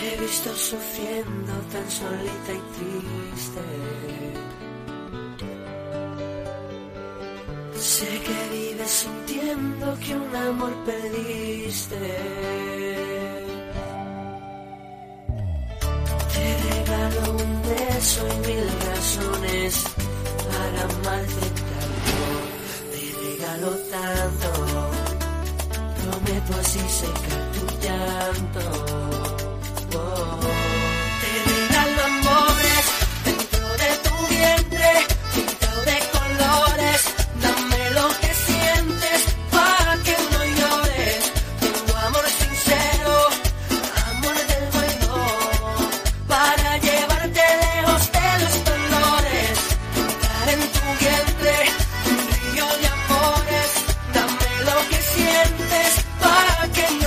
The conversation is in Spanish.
Te he visto sufriendo tan solita y triste. Sé que vives sintiendo que un amor perdiste. Te regalo un beso y 1000 razones para amarte tanto. Te regalo tanto, prometo así secar tu llanto. Oh. Te regalo amores dentro de tu vientre, pintado de colores. Dame lo que sientes para que no llores. Tengo amor sincero, amor del bueno, para llevarte lejos de los dolores. Entrar en tu vientre, un río de amores. Dame lo que sientes para que no